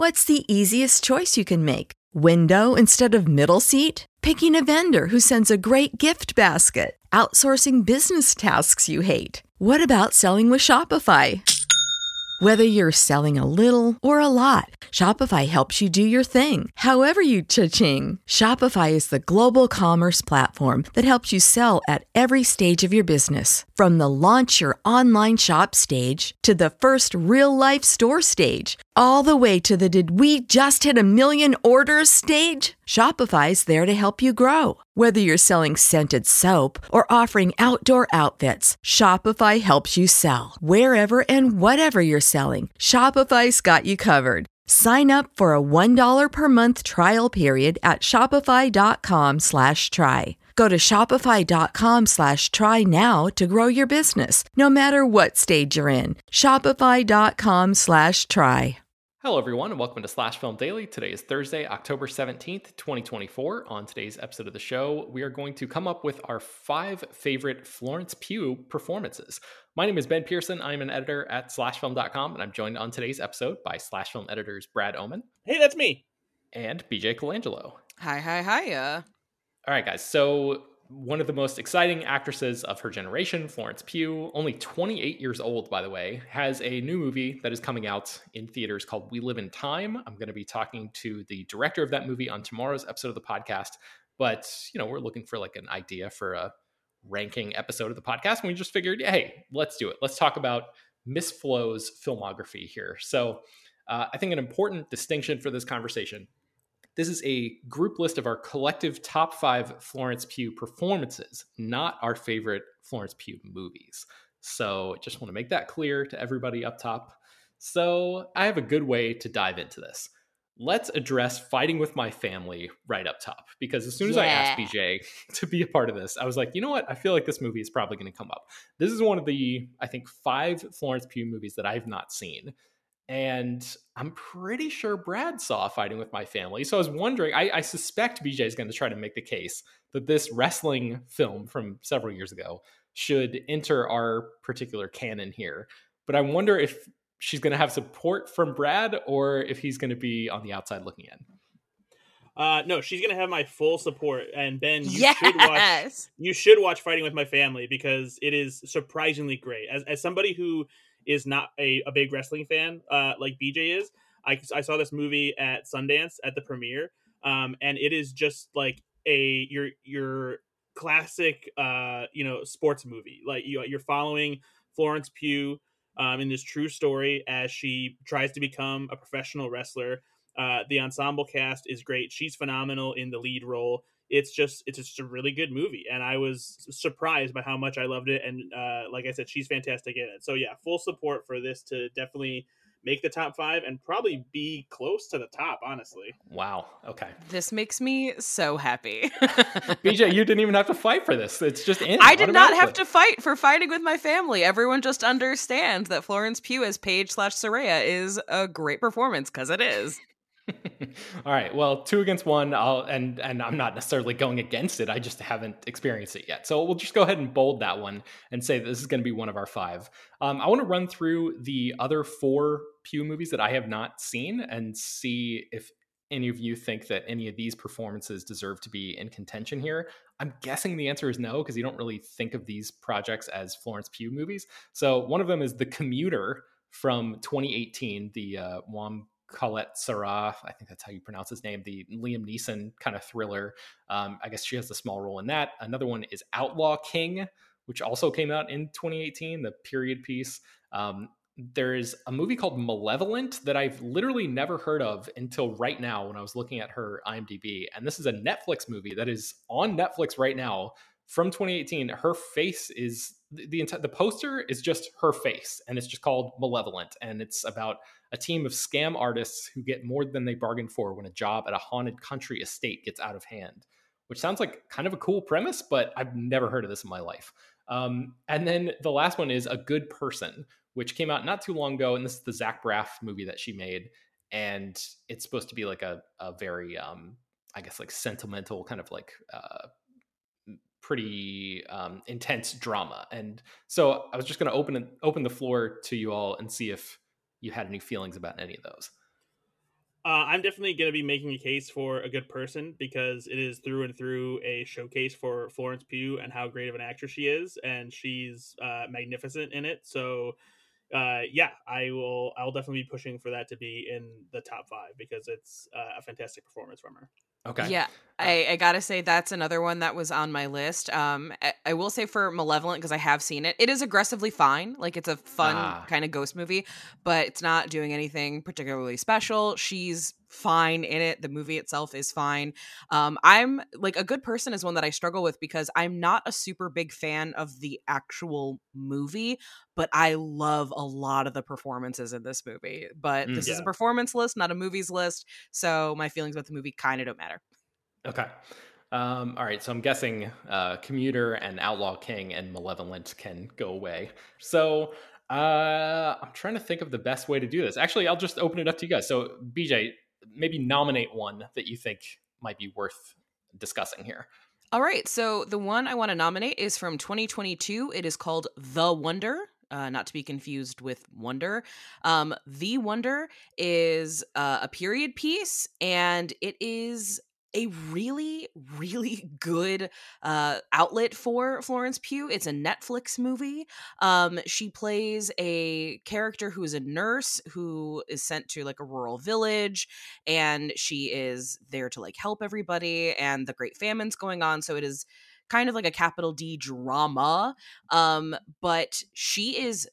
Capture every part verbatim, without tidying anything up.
What's the easiest choice you can make? Window instead of middle seat? Picking a vendor who sends a great gift basket? Outsourcing business tasks you hate? What about selling with Shopify? Whether you're selling a little or a lot, Shopify helps you do your thing, however you cha-ching. Shopify is the global commerce platform that helps you sell at every stage of your business. From the launch your online shop stage to the first real-life store stage, all the way to the did we just hit a million orders stage. Shopify's there to help you grow. Whether you're selling scented soap or offering outdoor outfits, Shopify helps you sell. Wherever and whatever you're selling, Shopify's got you covered. Sign up for a one dollar per month trial period at shopify.com slash try. Go to shopify.com slash try now to grow your business, no matter what stage you're in. Shopify.com slash try. Hello, everyone, and welcome to Slash Film Daily. Today is Thursday, October seventeenth, twenty twenty-four. On today's episode of the show, we are going to come up with our five favorite Florence Pugh performances. My name is Ben Pearson. I'm an editor at slash film dot com, and I'm joined on today's episode by Slash Film editors Brad Oman. Hey, that's me. And B J Colangelo. Hi, hi, hiya. All right, guys. So one of the most exciting actresses of her generation, Florence Pugh, only twenty-eight years old, by the way, has a new movie that is coming out in theaters called We Live in Time. I'm going to be talking to the director of that movie on tomorrow's episode of the podcast. But, you know, we're looking for like an idea for a ranking episode of the podcast. And we just figured, hey, let's do it. Let's talk about Miss Flo's filmography here. So uh, I think an important distinction for this conversation: this is a group list of our collective top five Florence Pugh performances, not our favorite Florence Pugh movies. So just want to make that clear to everybody up top. So I have a good way to dive into this. Let's address Fighting with My Family right up top, because as soon as yeah. I asked B J to be a part of this, I was like, you know what? I feel like this movie is probably going to come up. This is one of the, I think, five Florence Pugh movies that I've not seen. And I'm pretty sure Brad saw Fighting with My Family. So I was wondering, I, I suspect B J is going to try to make the case that this wrestling film from several years ago should enter our particular canon here. But I wonder if she's going to have support from Brad or if he's going to be on the outside looking in. Uh, no, she's going to have my full support. And Ben, you yes! should watch, you should watch Fighting with My Family because it is surprisingly great. As, as somebody who is not a, a big wrestling fan uh, like B J is, I, I saw this movie at Sundance at the premiere, um, and it is just like a your your classic uh, you know sports movie. Like you, you're following Florence Pugh um, in this true story as she tries to become a professional wrestler. Uh, the ensemble cast is great. She's phenomenal in the lead role. It's just it's just a really good movie, and I was surprised by how much I loved it. And uh, like I said, she's fantastic in it. So yeah, full support for this to definitely make the top five and probably be close to the top, honestly. Wow. Okay. This makes me so happy. B J, you didn't even have to fight for this. It's just in. I did not have to fight for Fighting with My Family. Everyone just understands that Florence Pugh as Paige slash Saraya is a great performance, because it is. All right. Well, two against one. I'll, and and I'm not necessarily going against it. I just haven't experienced it yet. So we'll just go ahead and bold that one and say this is going to be one of our five. Um, I want to run through the other four Pugh movies that I have not seen and see if any of you think that any of these performances deserve to be in contention here. I'm guessing the answer is no, because you don't really think of these projects as Florence Pugh movies. So one of them is The Commuter from twenty eighteen, the uh, Wam Colette Serra, I think that's how you pronounce his name, the Liam Neeson kind of thriller. Um, I guess she has a small role in that. Another one is Outlaw King, which also came out in twenty eighteen, the period piece. Um, there is a movie called Malevolent that I've literally never heard of until right now when I was looking at her IMDb. And this is a Netflix movie that is on Netflix right now from twenty eighteen. Her face is, the, the, the poster is just her face, and it's just called Malevolent. And it's about a team of scam artists who get more than they bargained for when a job at a haunted country estate gets out of hand, which sounds like kind of a cool premise, but I've never heard of this in my life. Um, and then the last one is A Good Person, which came out not too long ago. And this is the Zach Braff movie that she made. And it's supposed to be like a, a very, um, I guess, like sentimental kind of like uh, pretty um, intense drama. And so I was just going to open open the floor to you all and see if you had any feelings about any of those. Uh, I'm definitely going to be making a case for A Good Person because it is through and through a showcase for Florence Pugh and how great of an actress she is, and she's uh, magnificent in it. So, uh, yeah, I will. I'll definitely be pushing for that to be in the top five because it's uh, a fantastic performance from her. Okay. Yeah, Uh, I, I gotta say that's another one that was on my list. Um, I, I will say for Malevolent, because I have seen it, it is aggressively fine. Like it's a fun Ah. kind of ghost movie, but it's not doing anything particularly special. She's fine in it. The movie itself is fine. Um, I'm like A Good Person is one that I struggle with because I'm not a super big fan of the actual movie, but I love a lot of the performances in this movie. But Mm. this is a Yeah. performance list, not a movies list. So my feelings about the movie kind of don't matter. Okay. Um, all right. So I'm guessing uh, Commuter and Outlaw King and Malevolent can go away. So uh, I'm trying to think of the best way to do this. Actually, I'll just open it up to you guys. So B J, maybe nominate one that you think might be worth discussing here. All right. So the one I want to nominate is from twenty twenty-two. It is called The Wonder. Uh, not to be confused with Wonder. Um, the Wonder is uh, a period piece, and it is a really, really good uh, outlet for Florence Pugh. It's a Netflix movie. Um, she plays a character who is a nurse who is sent to like a rural village, and she is there to like help everybody, and the Great Famine's going on. So it is kind of like a capital D drama. Um, but she is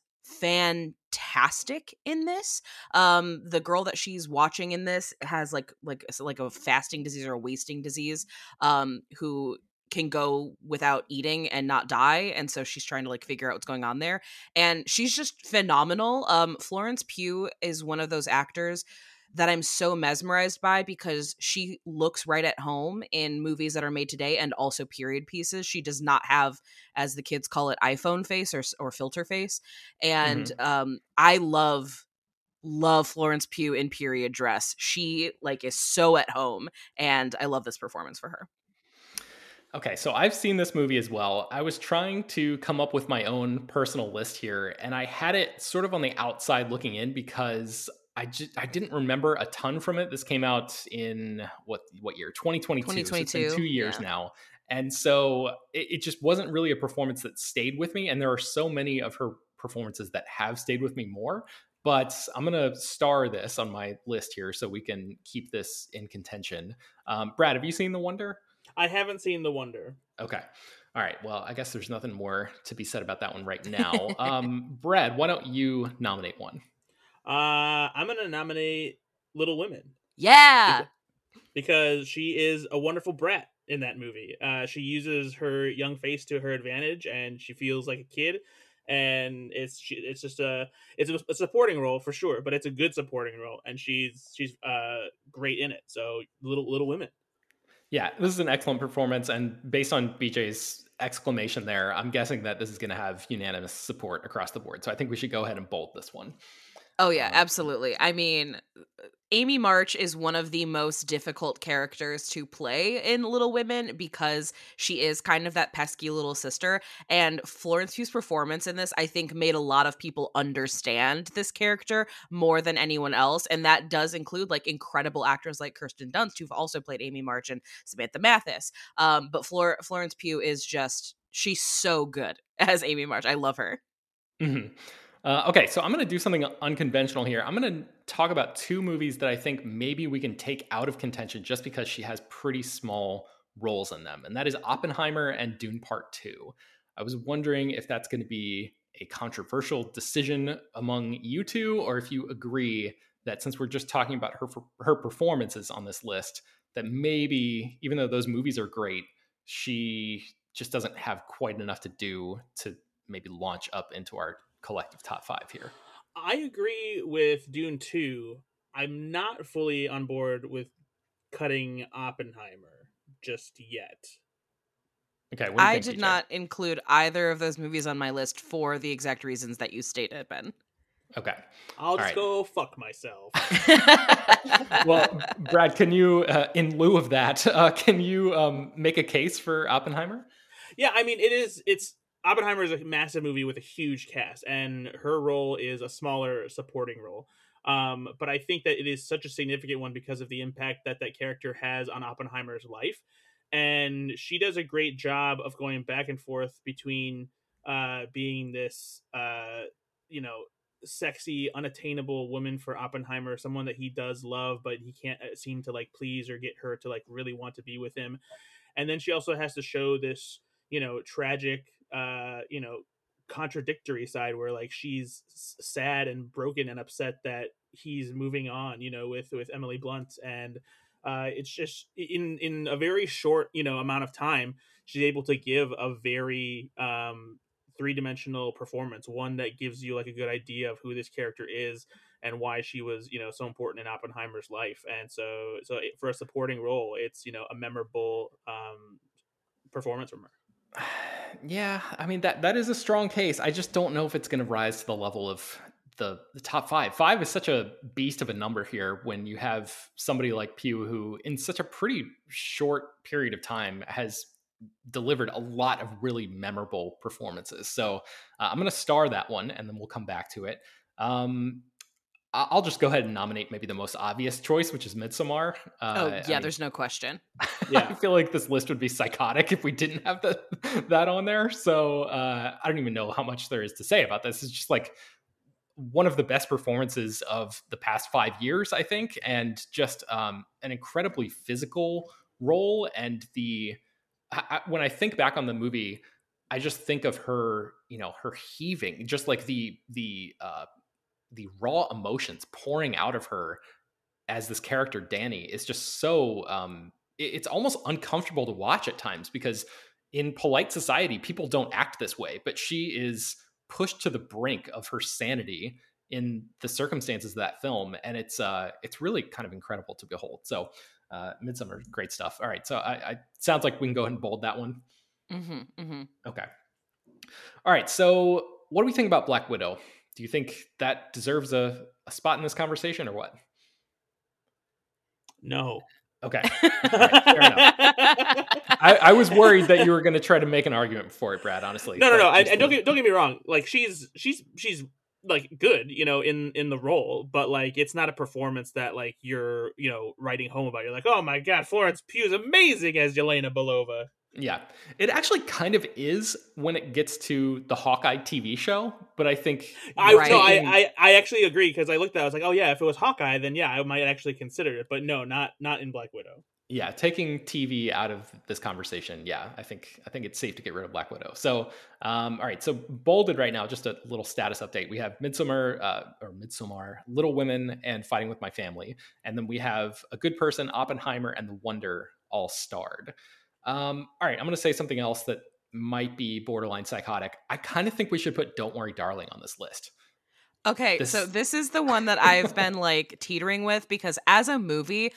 fantastic in this. Um, the girl that she's watching in this has like like like a fasting disease or a wasting disease, um, who can go without eating and not die, and so she's trying to like figure out what's going on there, and she's just phenomenal. um Florence Pugh is one of those actors that I'm so mesmerized by because she looks right at home in movies that are made today and also period pieces. She does not have, as the kids call it, iPhone face or or filter face. And Mhm. um, I love love Florence Pugh in period dress. She like is so at home, and I love this performance for her. Okay, so I've seen this movie as well. I was trying to come up with my own personal list here, and I had it sort of on the outside looking in because I just I didn't remember a ton from it. This came out in what what year? twenty twenty-two. So it's been two years yeah. now. And so it, it just wasn't really a performance that stayed with me. And there are so many of her performances that have stayed with me more. But I'm going to star this on my list here so we can keep this in contention. Um, Brad, have you seen The Wonder? I haven't seen The Wonder. Okay. All right. Well, I guess there's nothing more to be said about that one right now. um, Brad, why don't you nominate one? Uh, I'm going to nominate Little Women. Yeah. Because she is a wonderful brat in that movie. Uh, she uses her young face to her advantage, and she feels like a kid. And it's she, it's just a it's a, a supporting role for sure, but it's a good supporting role, and she's she's uh great in it. So Little Little Women. Yeah, this is an excellent performance, and based on B J's exclamation there, I'm guessing that this is going to have unanimous support across the board. So I think we should go ahead and bold this one. Oh yeah, Um, absolutely. I mean, Amy March is one of the most difficult characters to play in Little Women because she is kind of that pesky little sister. And Florence Pugh's performance in this, I think, made a lot of people understand this character more than anyone else. And that does include like incredible actors like Kirsten Dunst, who've also played Amy March, and Samantha Mathis. Um, but Flor- Florence Pugh is just, she's so good as Amy March. I love her. Mm-hmm. Uh, okay, so I'm going to do something unconventional here. I'm going to talk about two movies that I think maybe we can take out of contention just because she has pretty small roles in them, and that is Oppenheimer and Dune Part two. I was wondering if that's going to be a controversial decision among you two, or if you agree that since we're just talking about her her performances on this list, that maybe, even though those movies are great, she just doesn't have quite enough to do to maybe launch up into our collective top five here. I agree with Dune two. I'm not fully on board with cutting Oppenheimer just yet. Okay, what do you I think, did B J? not include either of those movies on my list for the exact reasons that you stated, Ben. Okay. I'll just right. go fuck myself. Well, Brad, can you, uh, in lieu of that, uh, can you um, make a case for Oppenheimer? Yeah, I mean, it is, it's, Oppenheimer is a massive movie with a huge cast, and her role is a smaller supporting role. Um, but I think that it is such a significant one because of the impact that that character has on Oppenheimer's life. And she does a great job of going back and forth between uh, being this, uh, you know, sexy, unattainable woman for Oppenheimer, someone that he does love, but he can't uh, seem to like please or get her to like really want to be with him. And then she also has to show this, you know, tragic, uh, you know, contradictory side where like she's sad and broken and upset that he's moving on, you know, with with Emily Blunt. And uh it's just in in a very short, you know, amount of time, she's able to give a very um three-dimensional performance, one that gives you like a good idea of who this character is and why she was, you know, so important in Oppenheimer's life. And so so it, for a supporting role, it's, you know, a memorable um performance from her. Yeah, I mean that that is a strong case. I just don't know if it's going to rise to the level of the the top five. Five is such a beast of a number here when you have somebody like Pugh who, in such a pretty short period of time, has delivered a lot of really memorable performances. So uh, I'm going to star that one, and then we'll come back to it. Um, I- I'll just go ahead and nominate maybe the most obvious choice, which is Midsommar. Uh, Oh, I yeah, mean, there's no question. Yeah. I feel like this list would be psychotic if we didn't have the, that on there. So uh, I don't even know how much there is to say about this. It's just like one of the best performances of the past five years, I think, and just um, an incredibly physical role. And the I, I- when I think back on the movie, I just think of her, you know, her heaving, just like the the uh, the raw emotions pouring out of her as this character Danny is just so um it- it's almost uncomfortable to watch at times, because in polite society people don't act this way, but she is pushed to the brink of her sanity in the circumstances of that film, and it's uh it's really kind of incredible to behold. So uh Midsummer, great stuff. All right, so I, I sounds like we can go ahead and bold that one. Mm-hmm, mm-hmm. Okay. All right, so what do we think about Black Widow? Do you think that deserves a, a spot in this conversation, or what? No. Okay. All right, fair enough. I, I was worried that you were going to try to make an argument for it, Brad, honestly. No, no, but no. And, just and don't the- get don't get me wrong. Like she's she's she's like good, you know, in in the role, but like it's not a performance that like you're, you know, writing home about. You're like, oh my god, Florence Pugh's amazing as Yelena Belova. Yeah, it actually kind of is when it gets to the Hawkeye T V show, but I think I you're no, taking- I, I I actually agree, because I looked at it, I was like, oh yeah, if it was Hawkeye, then yeah, I might actually consider it. But no, not not in Black Widow. yeah, taking T V out of this conversation, yeah, I think I think it's safe to get rid of Black Widow. So, um, all right, so bolded right now, just a little status update. We have Midsommar, uh, or Midsommar, Little Women, and Fighting with My Family, and then we have A Good Person, Oppenheimer, and The Wonder all starred. Um, all right, I'm going to say something else that might be borderline psychotic. I kind of think we should put Don't Worry, Darling on this list. Okay, This- so this is the one that I've been like teetering with, because as a movie,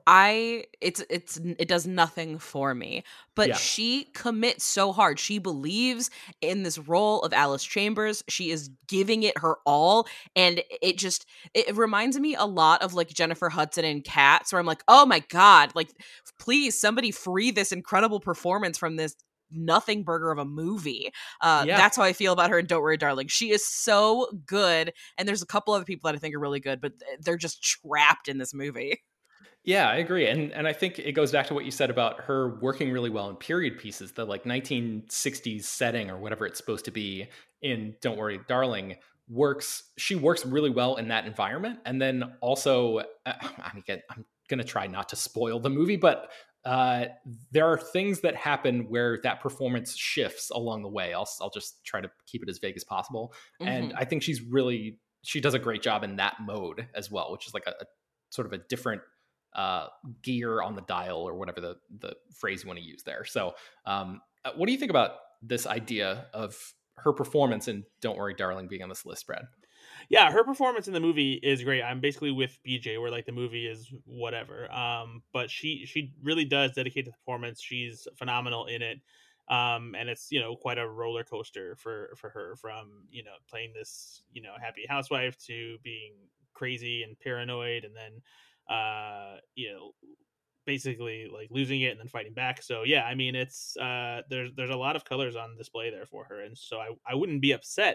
I it's it's it does nothing for me. But Yeah. she commits so hard. She believes in this role of Alice Chambers. She is giving it her all, and it just it reminds me a lot of like Jennifer Hudson in Cats, where I'm like, "Oh my god, like please somebody free this incredible performance from this nothing burger of a movie." Uh, Yeah. That's how I feel about her in Don't Worry, Darling. She is so good, and there's a couple other people that I think are really good, but they're just trapped in this movie. Yeah, I agree. And and I think it goes back to what you said about her working really well in period pieces. The like nineteen sixties setting or whatever it's supposed to be in Don't Worry, Darling works. She works really well in that environment. And then also, uh, I mean, again, I'm going to try not to spoil the movie, but uh, there are things that happen where that performance shifts along the way. I'll, I'll just try to keep it as vague as possible. And Mhm. I think she's really, she does a great job in that mode as well, which is like a, a sort of a different uh, gear on the dial, or whatever the, the phrase you want to use there. So um, uh, what do you think about this idea of her performance in Don't Worry, Darling being on this list, Brad? Yeah, her performance in the movie is great. I'm basically with B J, where like the movie is whatever. Um, but she she really does dedicate to the performance. She's phenomenal in it. Um, and it's, you know, quite a roller coaster for for her, from, you know, playing this, you know, happy housewife to being crazy and paranoid, and then uh, you know, basically like losing it and then fighting back. So yeah, I mean, it's uh, there's there's a lot of colors on display there for her, and so I I wouldn't be upset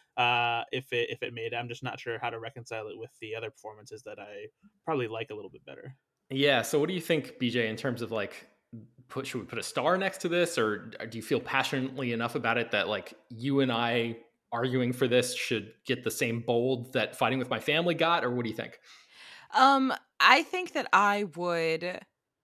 uh, if it if it made it. I'm just not sure how to reconcile it with the other performances that I probably like a little bit better. Yeah. So what do you think, B J, in terms of like, put should we put a star next to this, or do you feel passionately enough about it that like you and I arguing for this should get the same bold that Fighting with My Family got, or what do you think? Um, I think that I would.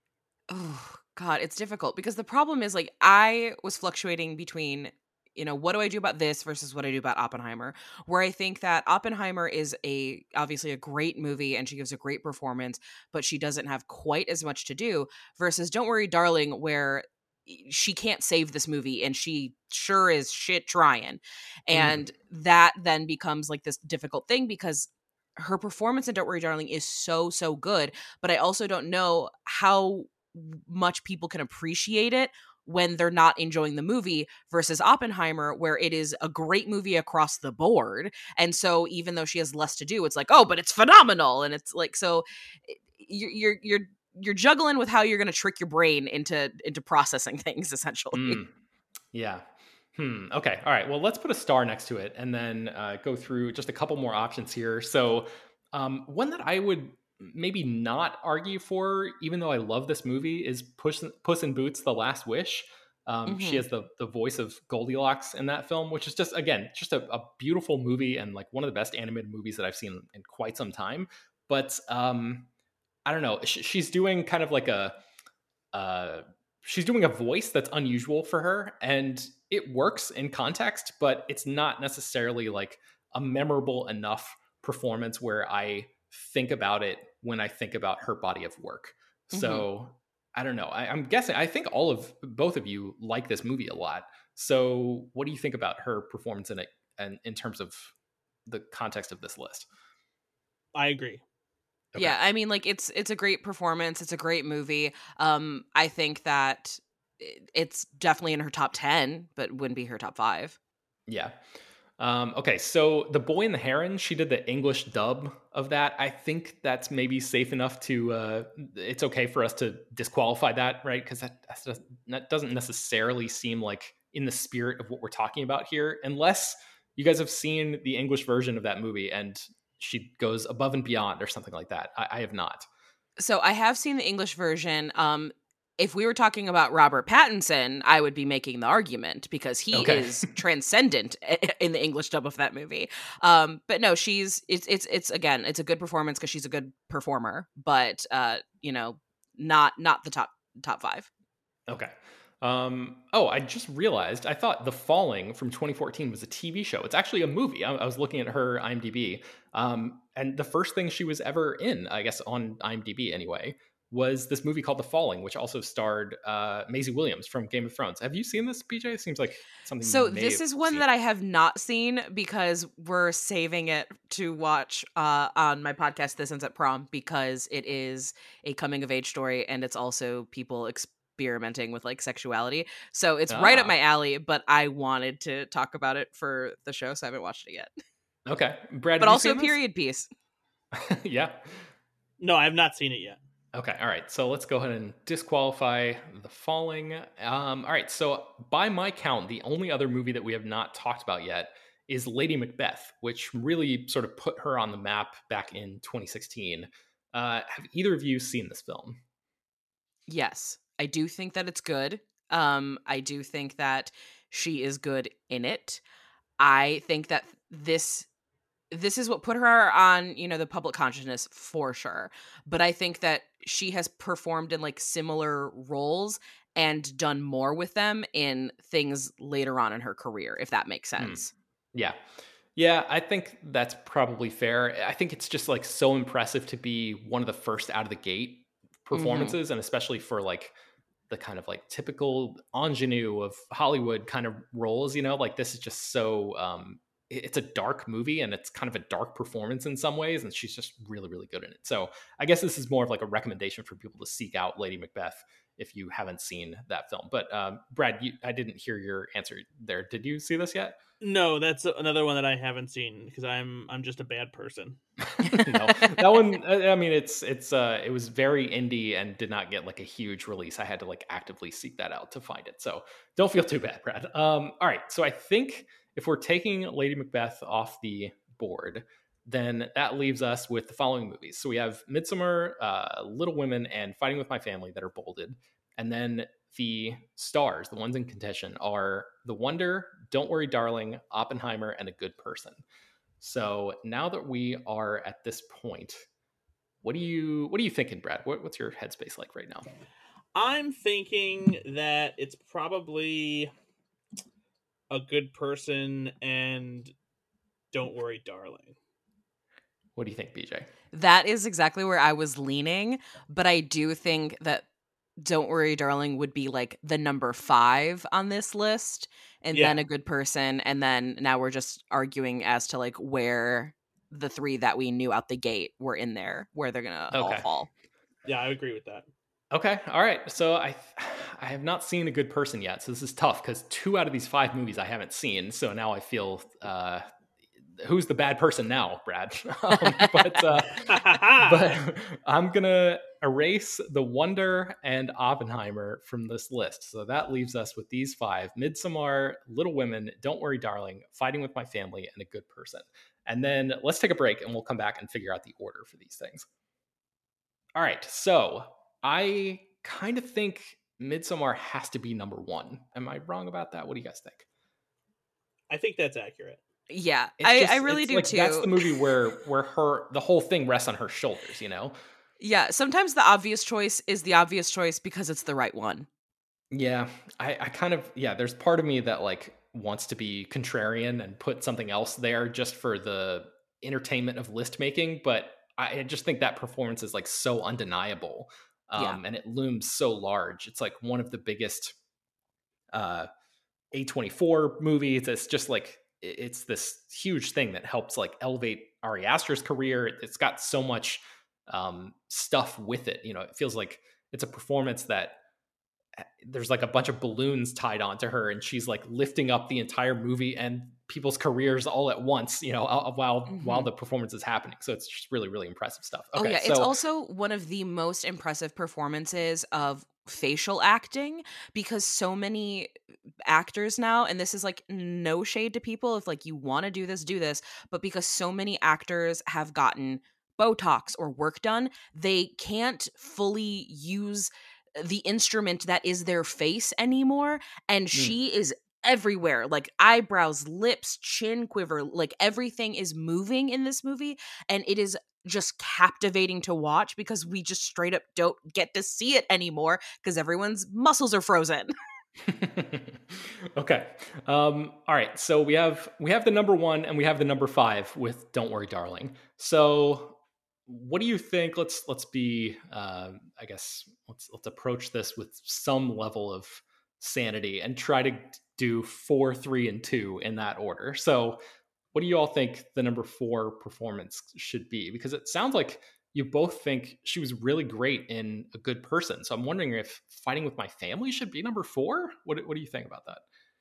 Oh God, it's difficult because the problem is like I was fluctuating between, you know, what do I do about this versus what I do about Oppenheimer, where I think that Oppenheimer is a obviously a great movie and she gives a great performance, but she doesn't have quite as much to do versus Don't Worry Darling, where she can't save this movie and she sure is shit trying. Mm. And that then becomes like this difficult thing because her performance in Don't Worry Darling is so so good, but I also don't know how much people can appreciate it when they're not enjoying the movie versus Oppenheimer, where it is a great movie across the board. And so even though she has less to do, it's like, oh, but it's phenomenal. And it's like, so you're, you're, you're, you're juggling with how you're going to trick your brain into, into processing things essentially. Mm. Yeah. Hmm. Okay. All right. Well, let's put a star next to it and then uh, go through just a couple more options here. So um, one that I would maybe not argue for, even though I love this movie, is Puss, Puss in Boots: The Last Wish. Um, Mm-hmm. She has the the voice of Goldilocks in that film, which is just, again, just a, a beautiful movie and like one of the best animated movies that I've seen in quite some time. But um, I don't know. Sh- she's doing kind of like a, uh, she's doing a voice that's unusual for her, and it works in context, but it's not necessarily like a memorable enough performance where I think about it when I think about her body of work. Mm-hmm. So I don't know. I, I'm guessing, I think all of both of you like this movie a lot. So what do you think about her performance in it and in terms of the context of this list? I agree. Okay. Yeah, I mean, like it's it's a great performance. It's a great movie. Um, I think that it- it's definitely in her top ten, but wouldn't be her top five. Yeah. Um, okay, so The Boy and the Heron, she did the English dub of that. I think that's maybe safe enough to, uh, it's okay for us to disqualify that, right? Because that, that's- that doesn't necessarily seem like in the spirit of what we're talking about here, unless you guys have seen the English version of that movie and she goes above and beyond or something like that. I, I have not. So I have seen the English version. Um, if we were talking about Robert Pattinson, I would be making the argument because he Okay. is transcendent in the English dub of that movie. Um, but no, she's it's it's it's again, it's a good performance because she's a good performer, but uh, you know, not not the top top five. Okay. Um, oh, I just realized, I thought The Falling from twenty fourteen was a T V show. It's actually a movie. I, I was looking at her IMDb. Um, and the first thing she was ever in, I guess on IMDb anyway, was this movie called The Falling, which also starred uh, Maisie Williams from Game of Thrones. Have you seen this, B J? It seems like something So you may this have is one seen. that I have not seen because we're saving it to watch uh, on my podcast This Ends at Prom because it is a coming of age story and it's also people experimenting with like sexuality. So it's right up Ah, my alley, but I wanted to talk about it for the show, so I haven't watched it yet. okay. Brad, But have you also a seen this? period piece. Yeah. No, I have not seen it yet. Okay, all right. So let's go ahead and disqualify The Falling. Um, all right. So by my count, the only other movie that we have not talked about yet is Lady Macbeth, which really sort of put her on the map back in twenty sixteen. Uh, have either of you seen this film? Yes, I do think that it's good. Um, I do think that she is good in it. I think that this this is what put her on, you know, the public consciousness for sure. But I think that she has performed in like similar roles and done more with them in things later on in her career, if that makes Hmm. sense. Yeah. Yeah, I think that's probably fair. I think it's just like so impressive to be one of the first out of the gate hmm performances, and especially for like the kind of like typical ingenue of Hollywood kind of roles, you know, like this is just so um it- it's a dark movie and it's kind of a dark performance in some ways, and she's just really, really good in it. So I guess this is more of like a recommendation for people to seek out Lady Macbeth if you haven't seen that film. But um Brad, you, I didn't hear your answer there. Did you see this yet? No, that's another one that I haven't seen because I'm I'm just a bad person. No, that one, I I mean, it's it's uh it was very indie and did not get like a huge release. I had to like actively seek that out to find it. So don't feel too bad, Brad. Um, all right. So I think if we're taking Lady Macbeth off the board, then that leaves us with the following movies. So we have Midsommar, uh, Little Women, and Fighting with My Family that are bolded. And then the stars, the ones in contention, are The Wonder, Don't Worry Darling, Oppenheimer, and A Good Person. So now that we are at this point, what do you what are you thinking, Brad? What, what's your headspace like right now? I'm thinking that it's probably A Good Person and Don't Worry Darling. What do you think, B J? That is exactly where I was leaning, but I do think that Don't Worry Darling would be like the number five on this list, and Yeah. then A Good Person, and then now we're just arguing as to like where the three that we knew out the gate were in there, where they're gonna all Okay. fall. Yeah, I agree with that. Okay, all right. So I I have not seen A Good Person yet, so this is tough because two out of these five movies I haven't seen. So now I feel uh, who's the bad person now, Brad? um, but uh, but I'm gonna erase The Wonder and Oppenheimer from this list. So that leaves us with these five: Midsommar, Little Women, Don't Worry Darling, Fighting with My Family, and A Good Person. And then let's take a break and we'll come back and figure out the order for these things. All right, so I kind of think Midsommar has to be number one. Am I wrong about that? What do you guys think? I think that's accurate. Yeah, It's I, just- I really it's do like, too. That's the movie where where her the whole thing rests on her shoulders, you know? Yeah, sometimes the obvious choice is the obvious choice because it's the right one. Yeah, I, I kind of yeah. There's part of me that like wants to be contrarian and put something else there just for the entertainment of list making, but I just think that performance is like so undeniable, um, Yeah. and it looms so large. It's like one of the biggest uh, A twenty-four movies. It's just like it- it's this huge thing that helps like elevate Ari Aster's career. It- It's got so much um, stuff with it. You know, it feels like it's a performance that there's like a bunch of balloons tied onto her and she's like lifting up the entire movie and people's careers all at once, you know, while Mhm. while the performance is happening. So it's just really, really impressive stuff. Oh Okay, yeah, so it's also one of the most impressive performances of facial acting because so many actors now, and this is like no shade to people, if like you want to do this, do this, but because so many actors have gotten Botox or work done, they can't fully use the instrument that is their face anymore, and she is everywhere, like eyebrows, lips, chin quiver, like everything is moving in this movie, and it is just captivating to watch because we just straight up don't get to see it anymore because everyone's muscles are frozen. Okay. Um, all right. So we have we have the number one and we have the number five with "Don't Worry, Darling." So what do you think? Let's let's be. Uh, I guess let's let's approach this with some level of sanity and try to do four, three, and two in that order. So what do you all think the number four performance should be? Because it sounds like you both think she was really great in A Good Person. So I'm wondering if Fighting with My Family should be number four. What what do you think about that?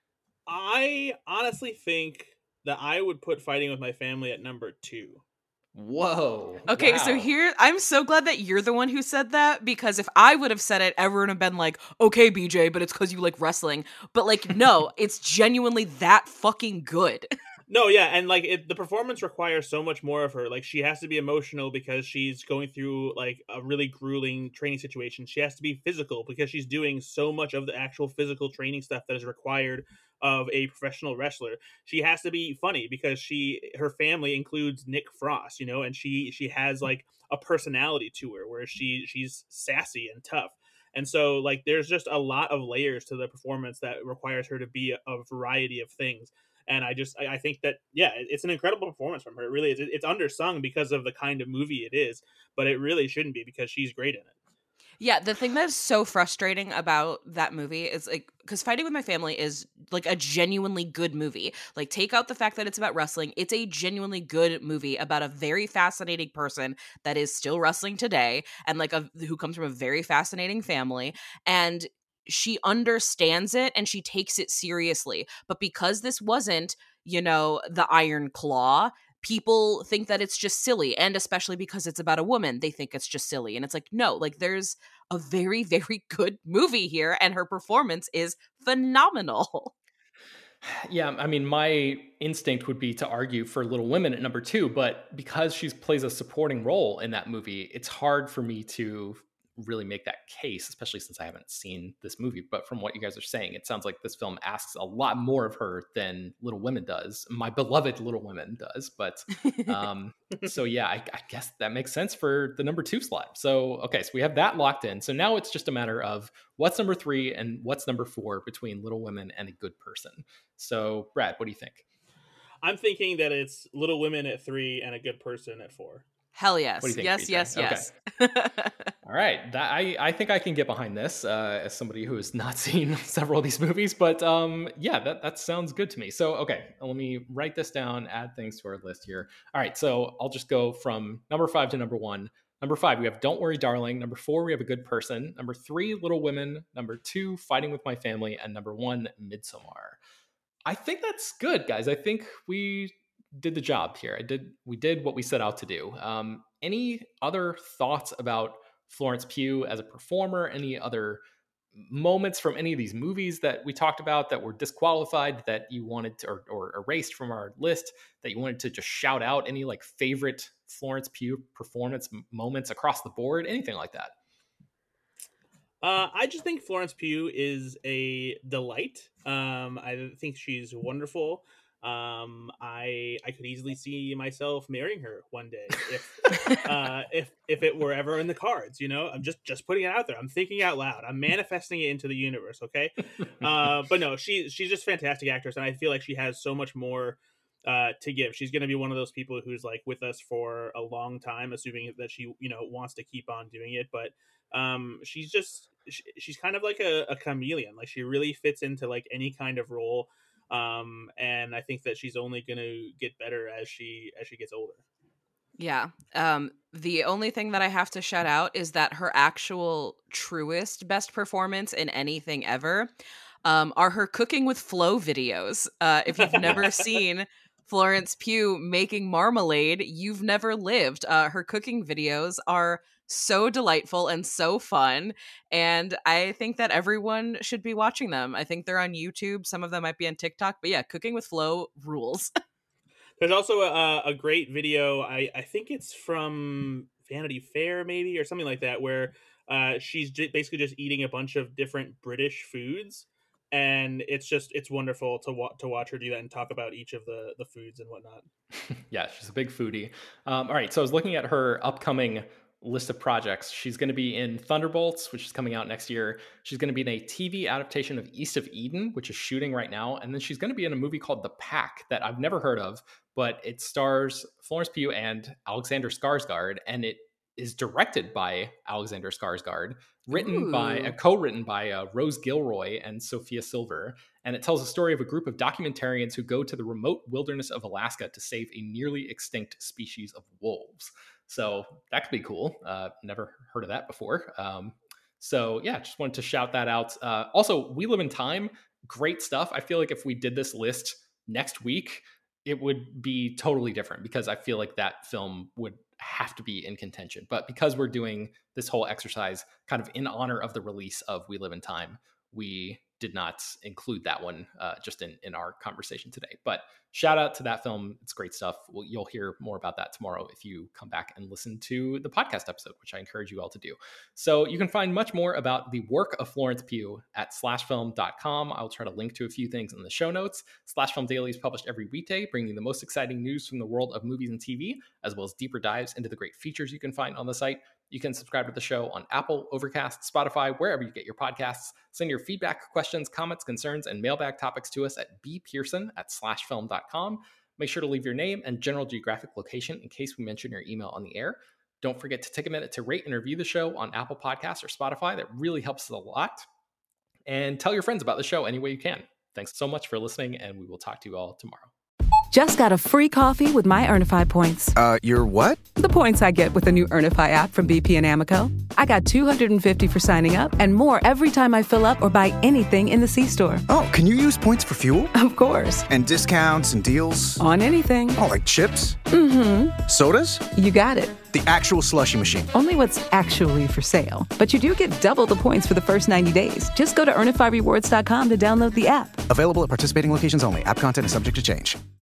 I honestly think that I would put Fighting with My Family at number two. Whoa. Okay, so wow. here, I'm so glad that you're the one who said that, because if I would have said it, everyone would have been like, okay, B J, but it's because you like wrestling. But like, no, it's genuinely that fucking good. No, yeah, and like it, the performance requires so much more of her. Like she has to be emotional because she's going through like a really grueling training situation. She has to be physical because she's doing so much of the actual physical training stuff that is required of a professional wrestler. She has to be funny because she her family includes Nick Frost, you know, and she she has like a personality to her where she she's sassy and tough. And so like there's just a lot of layers to the performance that requires her to be a, a variety of things. And I just I think that yeah, it's an incredible performance from her. It really is. It's undersung because of the kind of movie it is, but it really shouldn't be because she's great in it. Yeah, the thing that's so frustrating about that movie is like, because Fighting with My Family is like a genuinely good movie. Like, take out the fact that it's about wrestling, it's a genuinely good movie about a very fascinating person that is still wrestling today, and like a who comes from a very fascinating family, and she understands it and she takes it seriously. But because this wasn't, you know, the Iron Claw, people think that it's just silly, and especially because it's about a woman, they think it's just silly. And it's like, no, like there's a very, very good movie here, and her performance is phenomenal. Yeah, I mean, my instinct would be to argue for Little Women at number two, but because she plays a supporting role in that movie, it's hard for me to really make that case, especially since I haven't seen this movie. But from what you guys are saying, it sounds like this film asks a lot more of her than Little Women does. My beloved Little Women does. But um, so, yeah, I, I guess that makes sense for the number two slot. So, okay, so we have that locked in. So now it's just a matter of what's number three and what's number four between Little Women and A Good Person. So, Brad, what do you think? I'm thinking that it's Little Women at three and A Good Person at four. Hell yes. What do you think, yes, B J? yes, yes, okay. All right. That, I, I think I can get behind this uh, as somebody who has not seen several of these movies. But um, yeah, that, that sounds good to me. So, okay, let me write this down, add things to our list here. All right. So I'll just go from number five to number one. Number five, we have Don't Worry, Darling. Number four, we have A Good Person. Number three, Little Women. Number two, Fighting with My Family. And number one, Midsommar. I think that's good, guys. I think we did the job here. I did. We did what we set out to do. Um, any other thoughts about Florence Pugh as a performer? Any other moments from any of these movies that we talked about that were disqualified that you wanted to, or, or erased from our list that you wanted to just shout out? Any like favorite Florence Pugh performance moments across the board? Anything like that? Uh, I just think Florence Pugh is a delight. Um, I think she's wonderful. Um, I I could easily see myself marrying her one day if uh, if if it were ever in the cards. You know, I'm just just putting it out there. I'm thinking out loud. I'm manifesting it into the universe. Okay, uh, but no, she she's just a fantastic actress, and I feel like she has so much more uh, to give. She's going to be one of those people who's like with us for a long time, assuming that she you know wants to keep on doing it. But um, she's just she, she's kind of like a, a chameleon. Like she really fits into like any kind of role. Um, and I think that she's only going to get better as she as she gets older. Yeah. Um, the only thing that I have to shout out is that her actual truest best performance in anything ever um, are her Cooking with Flo videos. Uh, if you've never seen Florence Pugh making marmalade, you've never lived. Uh, her cooking videos are so delightful and so fun, and I think that everyone should be watching them. I think they're on YouTube. Some of them might be on TikTok, but yeah, Cooking with Flo rules. There's also a, a great video. I, I think it's from Vanity Fair, maybe, or something like that, where uh, she's j- basically just eating a bunch of different British foods, and it's just it's wonderful to wa- to watch her do that and talk about each of the the foods and whatnot. Yeah, she's a big foodie. Um, all right, so I was looking at her upcoming list of projects. She's going to be in Thunderbolts, which is coming out next year. She's going to be in a T V adaptation of East of Eden, which is shooting right now. And then she's going to be in a movie called The Pack that I've never heard of, but it stars Florence Pugh and Alexander Skarsgård, and it is directed by Alexander Skarsgård, written Ooh. by, uh, co-written by uh, Rose Gilroy and Sophia Silver. And it tells the story of a group of documentarians who go to the remote wilderness of Alaska to save a nearly extinct species of wolves. So that could be cool. Uh, never heard of that before. Um, so yeah, just wanted to shout that out. Uh, also, We Live in Time, great stuff. I feel like if we did this list next week, it would be totally different because I feel like that film would have to be in contention. But because we're doing this whole exercise kind of in honor of the release of We Live in Time, we did not include that one uh, just in, in our conversation today. But shout out to that film. It's great stuff. Well, you'll hear more about that tomorrow if you come back and listen to the podcast episode, which I encourage you all to do. So you can find much more about the work of Florence Pugh at slash film dot com. I'll try to link to a few things in the show notes. Slash Film Daily is published every weekday, bringing the most exciting news from the world of movies and T V, as well as deeper dives into the great features you can find on the site. You can subscribe to the show on Apple, Overcast, Spotify, wherever you get your podcasts. Send your feedback, questions, comments, concerns, and mailbag topics to us at bpearson at slash film dot com. Make sure to leave your name and general geographic location in case we mention your email on the air. Don't forget to take a minute to rate and review the show on Apple Podcasts or Spotify. That really helps us a lot. And tell your friends about the show any way you can. Thanks so much for listening, and we will talk to you all tomorrow. Just got a free coffee with my Earnify points. Uh, your what? The points I get with the new Earnify app from B P and Amoco. I got two hundred fifty for signing up and more every time I fill up or buy anything in the C-store. Oh, can you use points for fuel? Of course. And discounts and deals? On anything. Oh, like chips? Mm-hmm. Sodas? You got it. The actual slushie machine. Only what's actually for sale. But you do get double the points for the first ninety days. Just go to earnify rewards dot com to download the app. Available at participating locations only. App content is subject to change.